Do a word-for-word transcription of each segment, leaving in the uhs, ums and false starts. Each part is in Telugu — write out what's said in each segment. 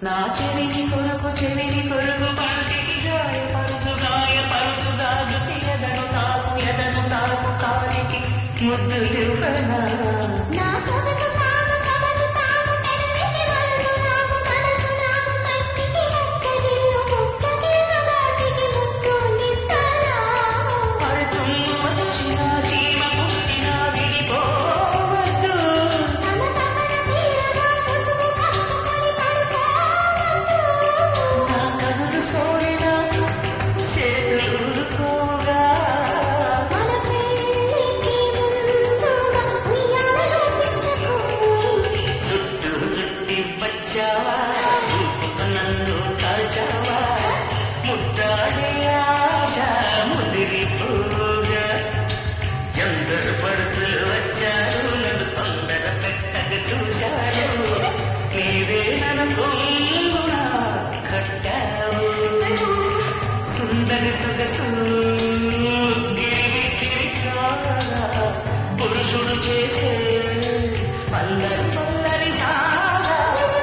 నా చెవిని కొరకు చెవిని కొరకు పాటికి గాయపరుచు గాయపరుచు గాజుకి ఎదను తాకు ఎదను తాకు కాలికి ముద్దులివ్వనా నా సొగసు తాము సొగసు తాము పెదవికి మనసు తాము మనసు తాము కంటికి అక్కడిల్లు ముక్కకిల్ల వాటికి ముక్కులిత్తనా పడుతుమ్ము వచ్చిన చీమ పుట్టిన విడిపోవద్దు తమ తమన తీరగా ముసుగు కప్పుకొని పడుకోవద్దు నా కనులు సోరిన చేతులు ఊరుకోగా మన పెళ్ళికి ముందుగా ఉయ్యాలలో పెంచుకోని చుట్టూ చుట్టి వచ్చావా చూపుకు నన్ను కాల్చావా ముద్దాడే ఆశ ముదిరిపోగా ఎందరు పరుచులు వచ్చారు నన్ను తొందర పెట్టక చూశారు నీవే నన్ను కొంగున కట్టావు సుందరి సొగసు గిరి గిరి కాగా పురుషుడు చేసే పల్లరి పల్లరి సాగా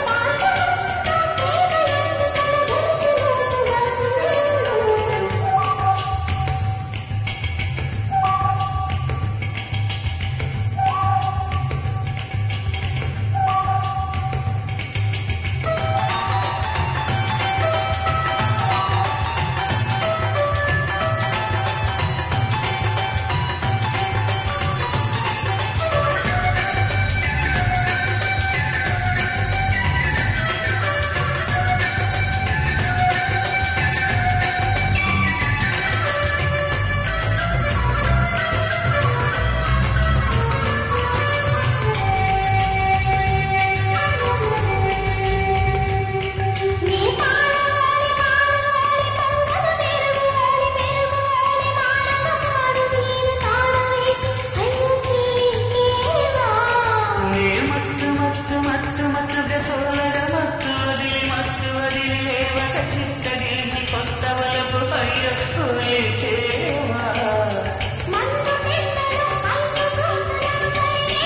నీ పాలవారి పాలవారి పంగల పెరుగువారి పెరుగువారి మానవాడు నీరు తాళవేసి హరించేవా నే మత్తు మత్తు మత్తు మత్తుగా సోలర మత్తు వదిలి మత్తు వదిలి లేవక చిత్తగించి కొత్త వలపు పైన కోలేకేవా మందు పిల్లలు ఐసు గొంతులాగయ్యేను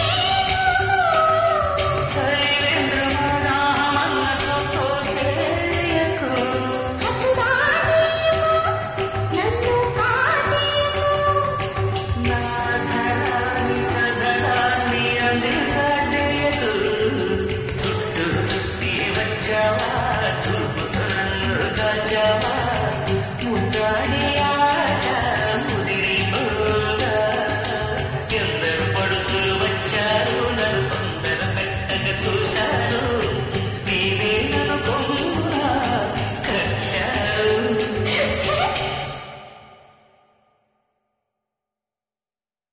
చలివేంద్రమనామన్న చొక్కోసేయకు హద్దుదాటేమో నన్ను కాదేమో నా ధరాన్ని కదలాన్ని అందించడేయకు చుట్టూ చుట్టి వచ్చావా చూపుతూ నన్ను దాచావా ముద్దాడే